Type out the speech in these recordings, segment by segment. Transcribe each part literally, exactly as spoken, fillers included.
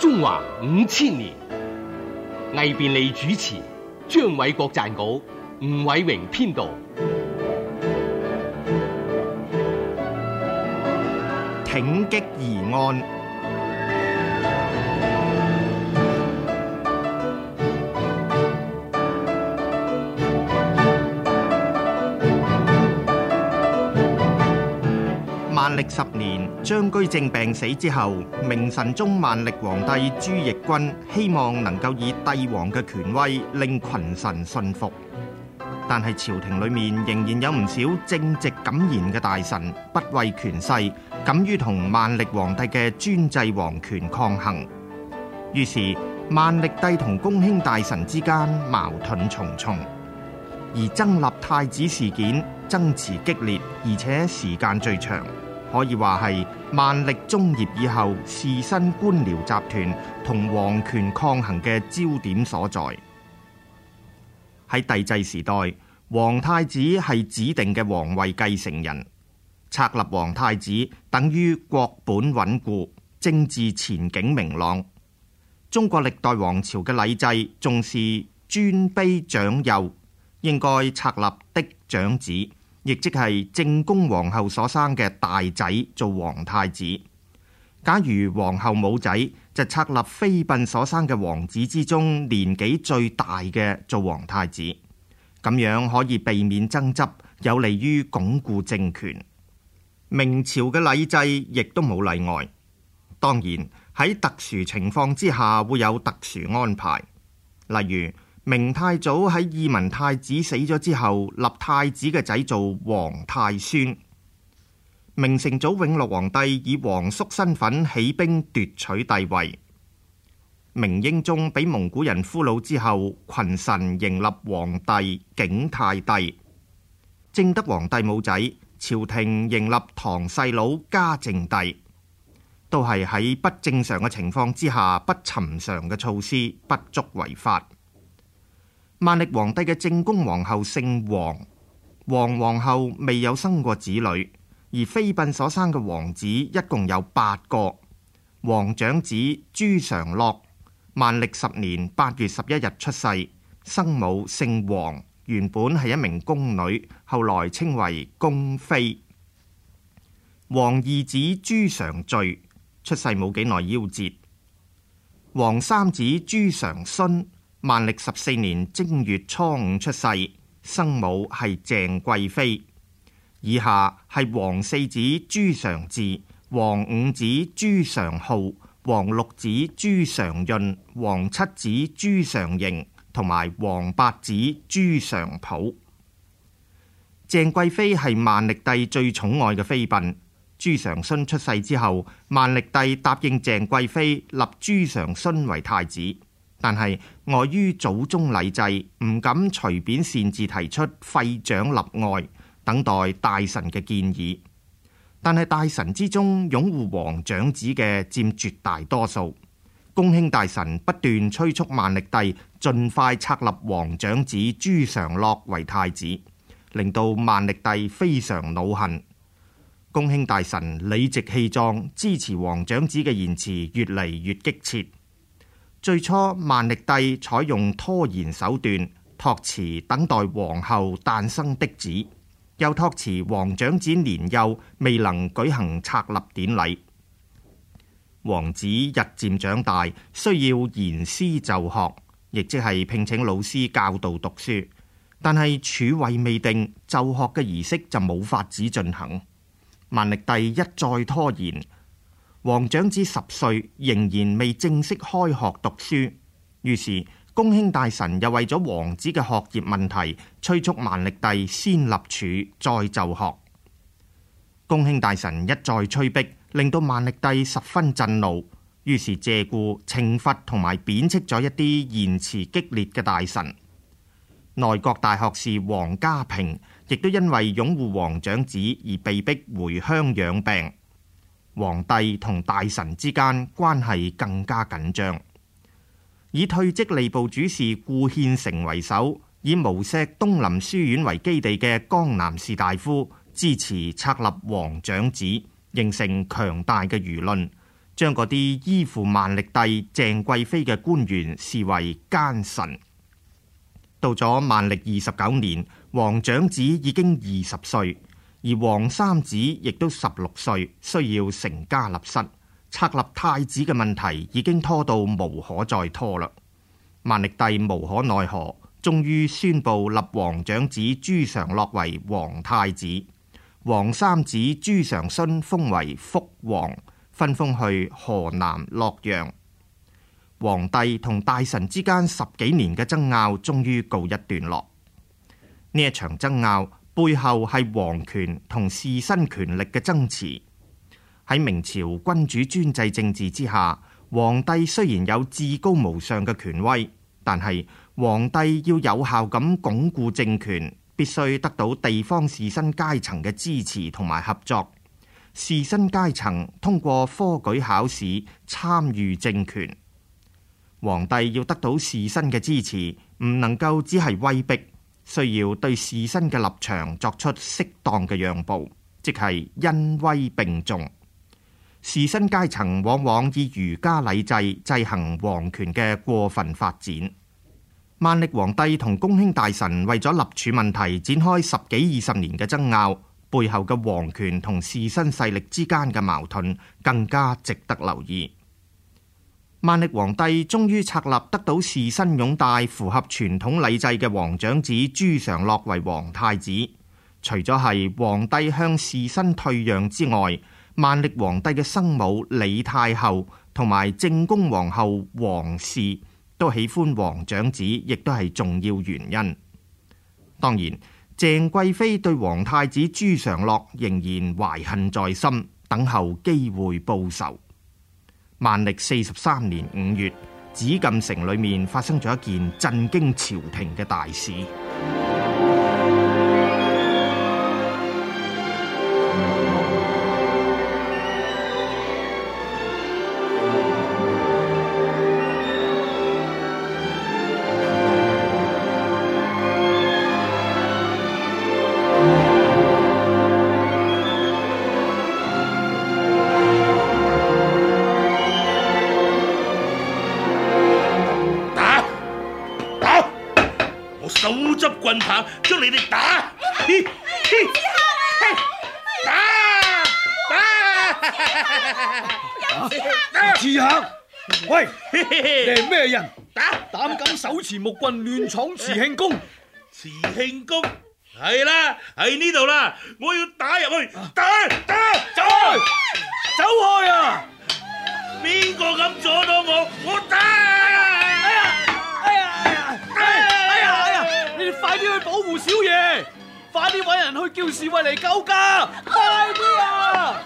中華五千年，魏便利主持，張偉國撰稿，吳偉榮編導。 挺擊疑案。萬曆十年，張居正病死之後，明神宗萬曆皇帝朱翊鈞希望能夠以帝王嘅權威令群臣信服，但係朝廷裏面仍然有唔少正直敢言嘅大臣不畏權勢，敢於同萬曆皇帝嘅專制皇權抗衡。於是萬曆帝同公卿大臣之間矛盾重重，而爭立太子事件爭持激烈，而且時間最長。可以話係萬曆中葉以後士紳官僚集團同皇權抗衡嘅焦點所在。喺帝制時代，皇太子係指定嘅皇位繼承人，冊立皇太子等於國本穩固，政治前景明朗。中國歷代王朝嘅禮制重視尊卑長幼，應該冊立嫡長子，亦即係正宮皇后所生嘅大仔做皇太子。假如皇后冇仔，就冊立妃嬪所生嘅皇子之中年紀最大嘅做皇太子，咁樣可以避免爭執，有利於鞏固政權。明朝嘅禮制亦都冇例外，當然喺特殊情況之下會有特殊安排，例如明太祖喺懿文太子死咗之後，立太子嘅仔做皇太孫。明成祖永樂皇帝以皇叔身份起兵奪取帝位。明英宗俾蒙古人俘虜之後，群臣迎立皇帝景泰帝。正德皇帝冇仔，朝廷迎立堂細佬嘉靖帝，都係喺不正常嘅情況之下，不尋常嘅措施，不足為法。萬曆皇帝嘅正宮皇后姓王，王皇后未有生過子女，而妃嬪所生嘅王子一共有八個。王長子朱常洛，萬曆十年八月十一日出世，生母姓王，原本係一名宮女，後來稱為宮妃。王二子朱常敘，出世冇幾耐夭折。王三子朱常洵，萬曆十四年正月初五出世，生母係鄭貴妃。以下係王四子朱常治、王五子朱常浩、王六子朱常潤、王七子朱常營同埋王八子朱常溥。鄭貴妃係萬歷帝最寵愛嘅妃嬪。朱常洵出世之後，萬歷帝答應鄭貴妃立朱常洵為太子，但係礙於祖宗禮制，唔敢隨便擅自提出廢長立愛，等待大臣嘅建議。但係大臣之中擁護皇長子嘅佔絕大多數，公卿大臣不斷催促萬歷帝盡快冊立皇長子朱常洛為太子，令到萬歷帝非常惱恨。公卿大臣理直氣壯支持皇長子嘅言辭越嚟越激切。最初萬歷帝採用拖延手段，託辭等待皇后誕生嫡子，又託辭皇長子年幼未能舉行冊立典禮。王子日漸長大，需要言師就學，亦即係聘請老師教導讀書，但係儲位未定，就學嘅儀式就冇法子進行。萬歷帝一再拖延，皇長子十歲仍然未正式開學讀書，於是公卿大臣又為咗王子嘅學業問題，催促萬歷帝先立儲再就學。公卿大臣一再催逼，令到萬歷帝十分震怒，於是借故懲罰同埋貶斥咗一啲言辭激烈嘅大臣。內閣大學士王家平亦都因為擁護皇長子而被逼回鄉養病。皇帝同大臣之間關係更加緊張。以退職吏部主事顧憲成為首，以無錫東林書院為基地嘅江南士大夫支持冊立皇長子，形成強大嘅輿論， 將嗰啲依附萬歷帝鄭貴妃嘅官員視為奸臣。到咗萬歷二十九年，皇長子已經二十歲，而皇三子亦都十六歲，需要成家立室，冊立太子嘅問題已經拖到無可再拖啦。萬歷帝無可奈何，終於宣布立皇長子朱常洛為皇太子，皇三子朱常洵封為福王，分封去河南洛陽。皇帝同大臣之間十幾年嘅爭拗終於告一段落。呢一場爭拗背後係皇權同士紳權力嘅爭持。喺明朝君主專制政治之下，皇帝雖然有至高無上嘅權威，但係皇帝要有效咁鞏固政權，必須得到地方士紳階層嘅支持同埋合作。士紳階層通過科舉考試參與政權。皇帝要得到士紳嘅支持，唔能夠只係威逼，需要對士紳嘅立場作出適當嘅讓步，即係恩威並重。士紳階層往往以儒家禮制制衡皇權嘅過分發展。萬歷皇帝同公卿大臣為咗立儲問題展開十幾二十年嘅爭拗，背後嘅皇權同士紳勢力之間嘅矛盾更加值得留意。萬歷皇帝終於冊立得到士紳擁戴、符合傳統禮制嘅皇長子朱常洛為皇太子。除咗係皇帝向士紳退讓之外，萬歷皇帝嘅生母李太后同埋正宮皇后王氏都喜歡皇長子，亦都係重要原因。當然，鄭貴妃對皇太子朱常洛仍然懷恨在心，等候機會報仇。萬歷四十三年五月，紫禁城裏面發生咗一件震驚朝廷嘅大事。 手執棍棒將你哋打，打刺客！喂，你係咩人？打膽敢手持木棍亂闖慈慶宮？ 慈慶宮係啦，喺呢度啦，我要打入去，打打走開， 走開啊！ 邊個敢阻到我？我打！ 哎呀！哎呀！哎呀！哎呀！哎呀！你哋快啲去保護小爺，快啲搵人去叫侍衛嚟救駕，快啲啊！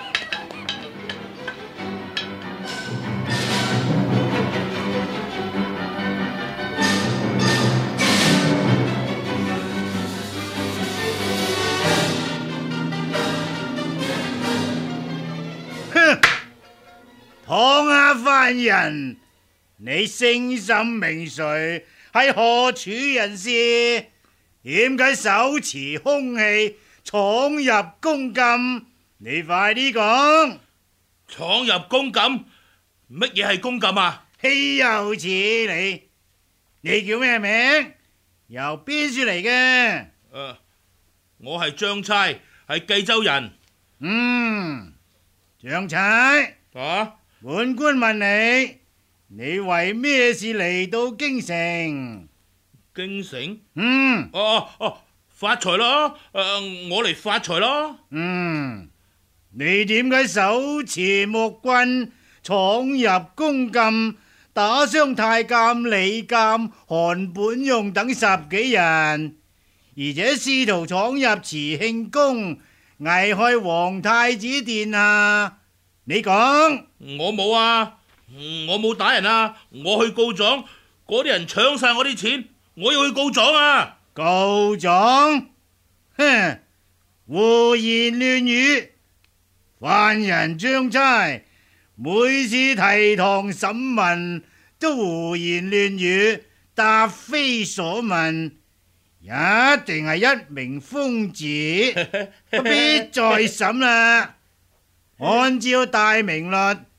哼！唐阿犯人，你姓甚名誰？係何處人士？點解手持兇器闖入宮禁？你快啲講！ 闖入宮禁？乜嘢係宮禁啊？ 豈有此理！你叫咩名？由邊處嚟嘅？誒、 呃，我係張差，係冀州人。 嗯，張差啊， 本官問你。你為咩事嚟到京城？ 京城？ 嗯， 哦哦哦，發財咯！誒、呃，我嚟發財咯。 嗯，你點解手持木棍闖入宮禁，打傷太監李鑑、韓本用等十幾人，而且試圖闖入慈慶宮，危害皇太子殿下？你講。 我冇啊！我冇打人啊！我去告狀，嗰啲人搶晒我啲錢，我要去告狀啊！ 告狀？哼！胡言亂語！犯人張差每次提堂審問都胡言亂語，答非所問，一定係一名瘋子，不必再審啦。按照大明律，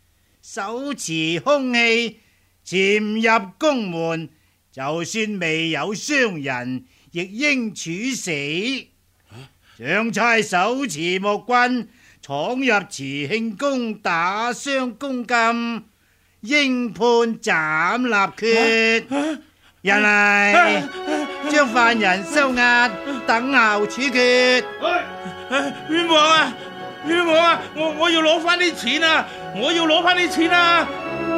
手持凶器潛入宮門，就算未有傷人，亦應處死。張差手持木棍闖入慈慶宮，打傷宮禁，應判斬立決。人嚟，將犯人收押，等候處決。 冤枉啊！冤枉啊！我我要攞翻啲錢啊！我要攞翻啲錢啊！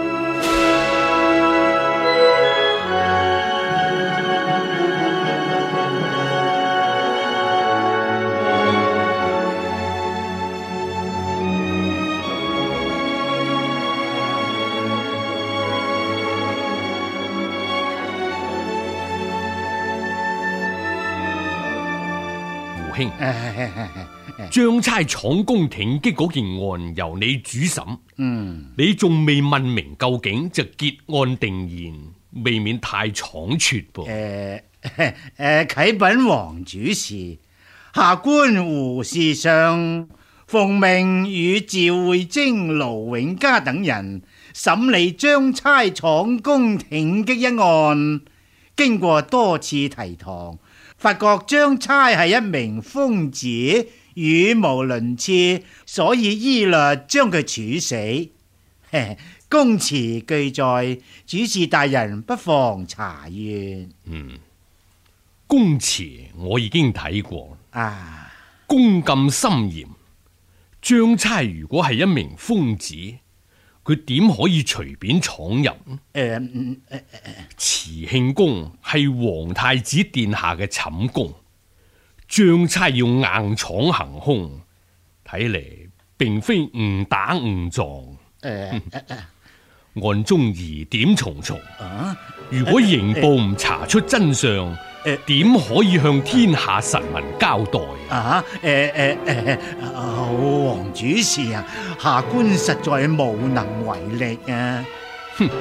胡兄，張差闖宮挺擊嗰件案由你主審， 嗯， 你仲未問明究竟，就結案定讞，未免太倉促噃。 誒誒，啟稟黃主事，下官胡士上奉命與趙會貞、盧永嘉等人審理張差闖宮挺擊一案，經過多次提堂，發覺張差係一名瘋子，語無倫次，所以依律將佢處死。公詞俱在，主事大人不妨查閱。 嗯，公詞我已經睇過啊， 宮禁森嚴，張差如果係一名瘋子，佢點可以隨便闖入？誒、 呃，嗯呃、 慈慶宮係皇太子殿下嘅寢宮，張差要硬闖行兇，睇嚟並非誤打誤撞。誒、 呃， 案中疑點重重， 啊， 如果刑部唔查出真相，點、呃、可以向天下臣民交代啊？誒誒誒，黃主事啊，下官實在無能為力啊！ 哼！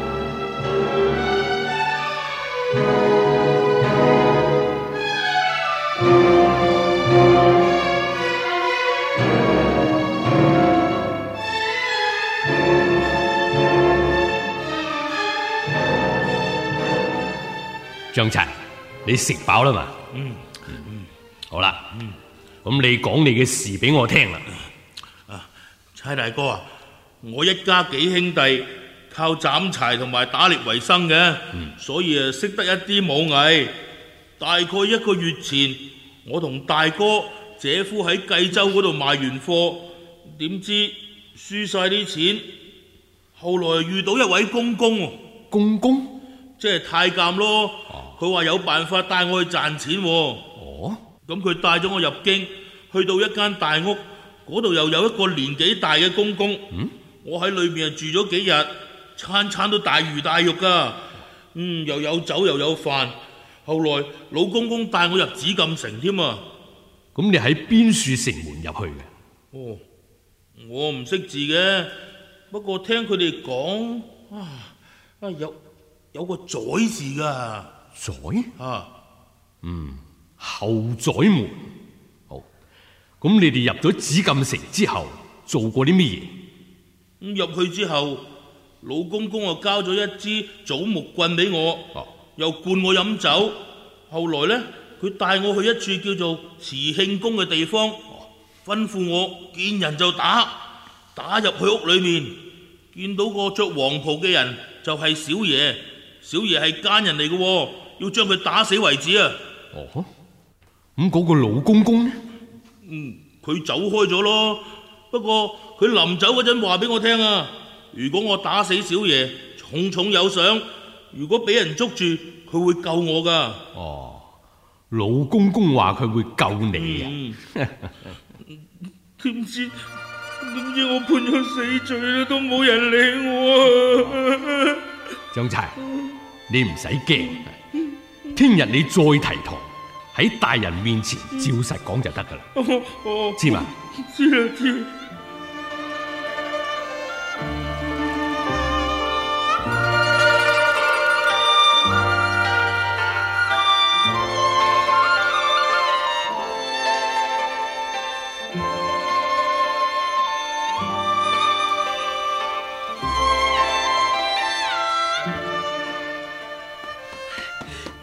張差，你食飽啦嘛？嗯嗯，好啦，嗯，咁你講你嘅事俾我聽啦。 啊，差大哥啊，我一家幾兄弟靠斬柴同埋打獵為生嘅，嗯、所以啊識得一啲武藝。大概一個月前，我同大哥、姐夫喺濟州嗰度賣完貨，點知輸晒啲錢。後來遇到一位公公， 公公即係太監咯。佢話有辦法帶我去賺錢。哦，咁佢帶咗我入京，去到一間大屋，嗰度又有一個年紀大嘅公公。嗯，我喺裏面住咗幾日，餐餐都大魚大肉噶。嗯，又有酒又有飯。後來老公公帶我入紫禁城添啊。 咁你喺邊處城門入去嘅？ 哦，我唔識字嘅，不過聽佢哋講啊啊有有個宰字噶。宰啊，嗯，後宰門。好，咁你哋入咗紫禁城之後，做過啲乜嘢？咁入去之後，老公公啊交咗一支棗木棍俾我，啊、又灌我飲酒。後來呢，佢帶我去一處叫做慈慶宮嘅地方，啊、吩咐我見人就打，打入去屋裏面，見到個着黃袍嘅人就係小爺，小爺係奸人嚟嘅。要將佢打死為止啊！哦，咁嗰個老公公呢？嗯，佢走開咗咯。不過佢臨走嗰陣話俾我聽啊，如果我打死小爺，重重有賞；如果俾人捉住，佢會救我噶。哦，老公公話佢會救你啊？點知點知我判咗死罪啦，都冇人理我啊！張差，你唔使驚。聽日你再提堂，喺大人面前照實講就得噶啦，知嘛？知啦知。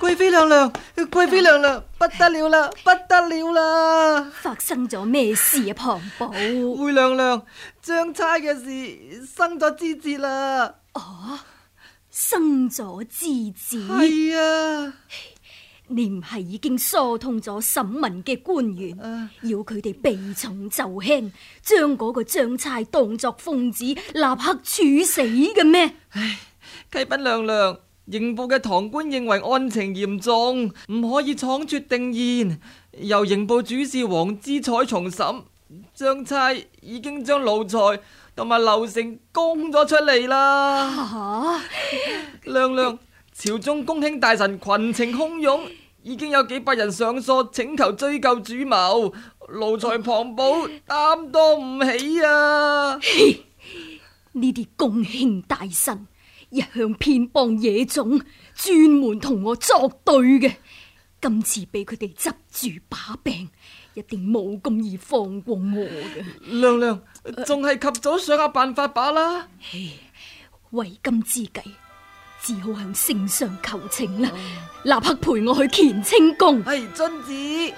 貴妃娘娘，貴妃娘娘，不得了啦，不得了啦！ 發生咗咩事啊，龐寶？ 回娘娘，將差嘅事生咗枝節啦！ 哦，生咗枝節？ 係啊！ 你唔係已經疏通咗審問嘅官員， 啊、 要佢哋避重就輕，將嗰個將差當作瘋子，立刻處死嘅咩？ 唉，啟稟娘娘，刑部嘅堂官認為案情嚴重，唔可以倉促定讞，由刑部主事黃之彩重審，將差已經將奴才同埋劉成供咗出嚟啦。 啊、 娘娘，朝中公卿大臣群情洶湧，已經有幾百人上訴請求追究主謀，奴才龐寶擔當唔起啊！ 呢啲公卿大臣一向偏幫野種，專門同我作對嘅，今次俾佢哋執住把柄，一定冇咁易放過我嘅。 娘娘，仲係及早想下辦法把啦。 為今之計，只好向聖上求情啦，立刻陪我去乾清宮。 係遵旨。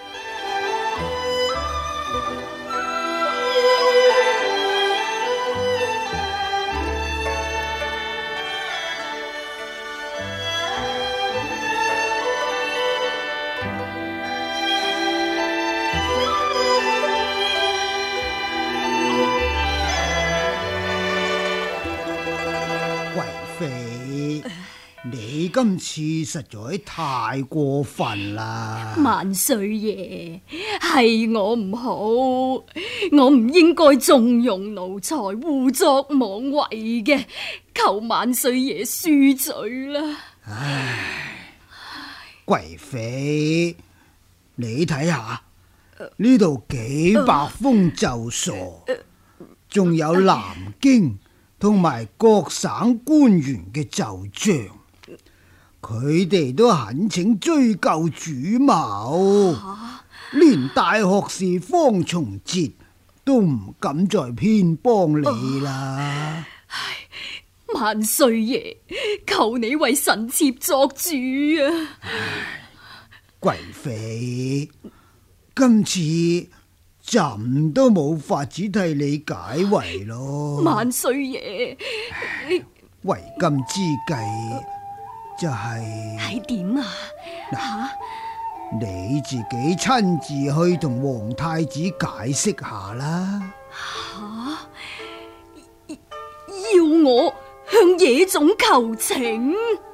你今次實在太過分啦！ 萬歲爺，係我唔好，我唔應該縱容奴才胡作妄為嘅，求萬歲爺恕罪啦！ 唉，貴妃，你睇下呢度幾百封奏疏，仲有南京同埋各省官員嘅奏章。佢哋都懇請追究主謀，啊、連大學士方從哲都唔敢再偏幫你啦。 唉，萬歲爺，求你為臣妾作主啊！ 貴妃，今次朕都冇法子替你解圍咯。 萬歲爺， 為今之計。就係係點啊？ 嗱，你自己親自去同皇太子解釋下啦。 吓，要我向野種求情？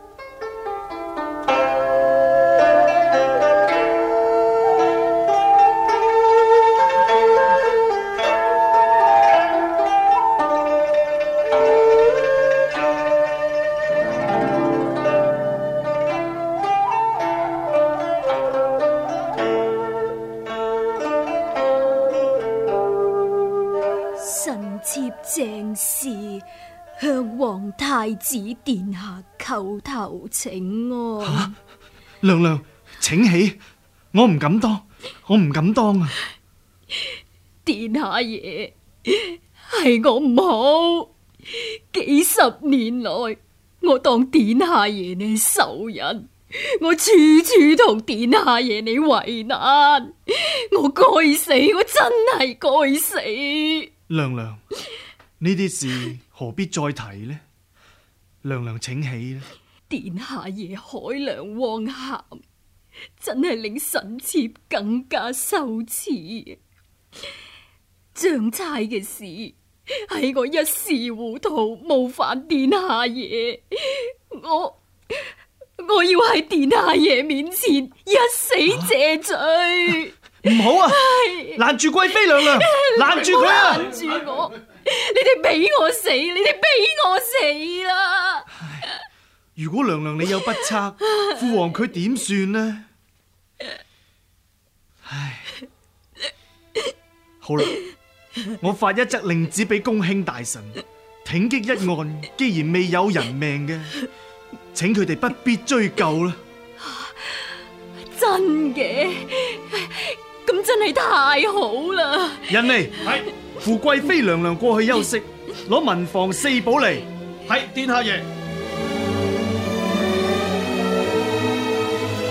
鄭氏向皇太子殿下叩頭請安。 啊、娘娘請起，我唔敢當，我唔敢當啊！ 殿下爺，係我唔好，幾十年來我當殿下爺你仇人，我處處同殿下爺你為難，我該死，我真係該死。 娘娘，呢啲事何必再提呢？娘娘請起啦！ 殿下爺海量汪涵，真係令臣妾更加羞恥。將差嘅事係我一時糊塗，冒犯殿下爺，我我要喺殿下爺面前一死謝罪。 唔好啊！攔住貴妃娘娘，攔住佢啊！ 攔住我！你哋俾我死！你哋俾我死啦！ 如果娘娘你有不測，父皇佢點算呢？唉，好啦，我發一則令旨俾公卿大臣，挺擊一案，既然未有人命嘅，請佢哋不必追究啦。 真嘅？咁真係太好啦！ 人嚟，係扶貴妃娘娘過去休息，攞文房四寶嚟。係殿下爺。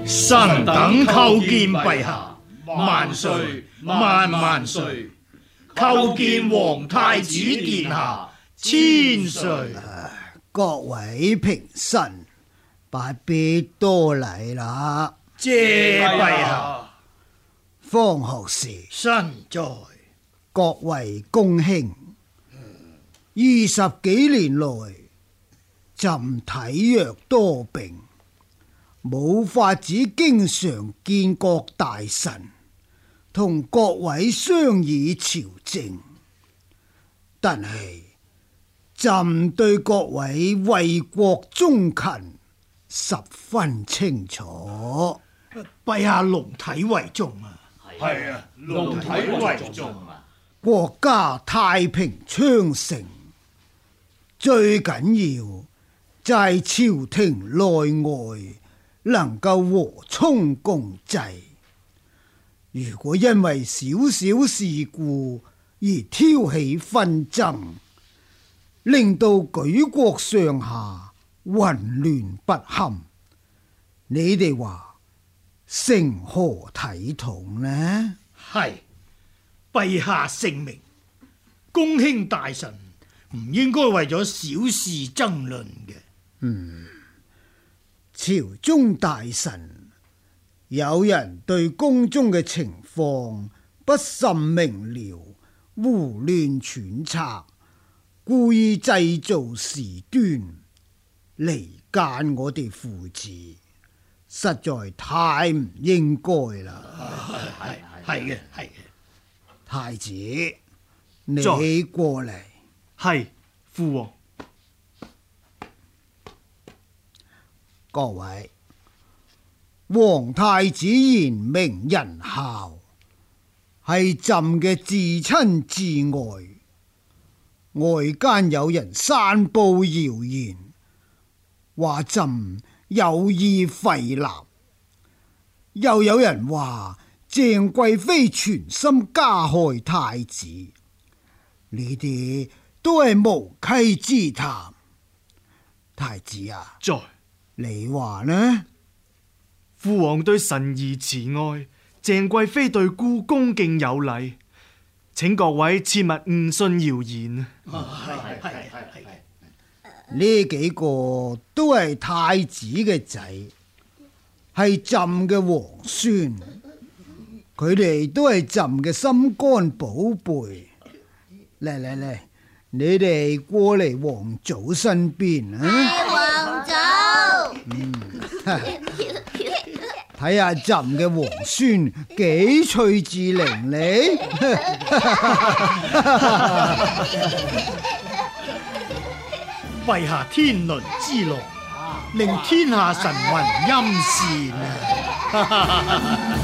臣等叩見陛下，萬歲萬萬歲！叩見皇太子殿下，千歲！ 各位平臣，不必多禮啦。 謝陛下。 方學士， 身在。 各位公卿，二十幾年來，朕體弱多病，冇法子經常見各大臣，同各位商議朝政。但係朕對各位為國忠勤十分清楚。 陛下龍體為重啊！係啊，龍體為重啊！ 國家太平昌盛，最緊要就係朝廷內外能夠和衷共濟。如果因為少少事故而挑起紛爭，令到舉國上下混亂不堪，你哋話成何體統呢？ 係。陛下聖明，公卿大臣唔應該為咗小事爭論嘅。 嗯，朝中大臣有人對宮中嘅情況不甚明了，胡亂揣測，故意製造事端，離間我哋父子，實在太唔應該啦。 係係嘅，係嘅。 太子，你過嚟。 係，父王。 各位，皇太子賢明仁孝，係朕嘅至親至愛。外間有人散布謠言，話朕有意廢立，又有人話鄭貴妃全心加害太子，呢啲都係無稽之談。太子啊， 在， 你話呢？ 父王對臣兒慈愛，鄭貴妃對姑恭敬有禮，請各位切勿誤信謠言。 係係係呢幾個都係太子嘅仔，係朕嘅皇孫。佢哋都係朕嘅心肝寶貝，嚟嚟嚟，你哋過嚟皇祖身邊啊！ 皇祖， 嗯，睇下朕嘅皇孫幾趣致伶俐。 陛下天倫之樂，令天下臣民欽羨啊！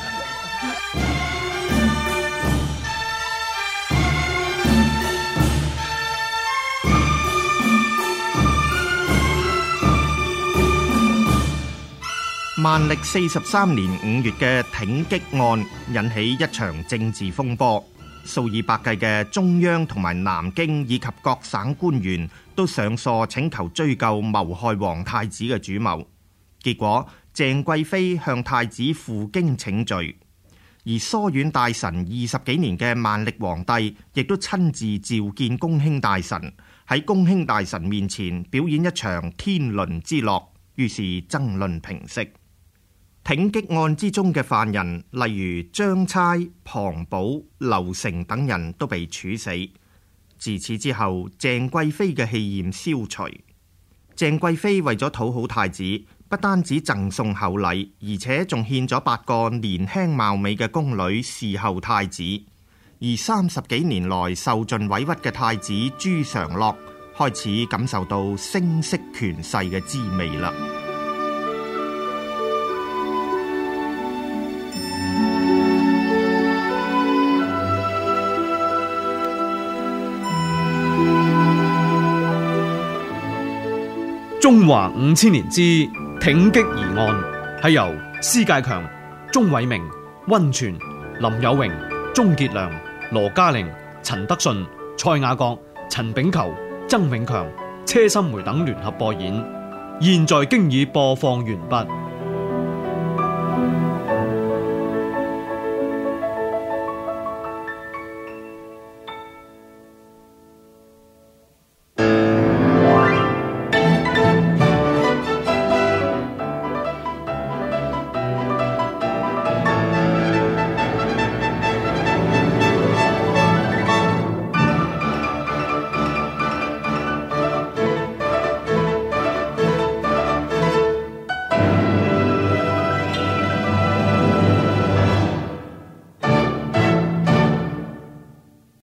萬曆四十三年五月嘅挺擊案引起一場政治風波，數以百計嘅中央同埋南京以及各省官員都上訴請求追究謀害皇太子嘅主謀。結果鄭貴妃向太子負荊請罪，而疏遠大臣二十幾年嘅萬曆皇帝亦都親自召見公卿大臣，喺公卿大臣面前表演一場天倫之樂，於是爭論平息。挺擊案之中嘅犯人，例如張差、龐寶、劉成等人都被處死。自此之後，鄭貴妃嘅氣焰消除。鄭貴妃為咗討好太子，不單止贈送厚禮，而且仲獻咗八個年輕貌美嘅宮女侍候太子。而三十幾年來受盡委屈嘅太子朱常洛，開始感受到聲色權勢嘅滋味啦。 中華五千年之挺擊疑案係由施介強、鍾偉明、溫泉、林有榮、鍾傑良、羅嘉玲、陳德順、蔡雅閣、陳炳球、曾永強、車心梅等聯合播演，現在經已播放完畢。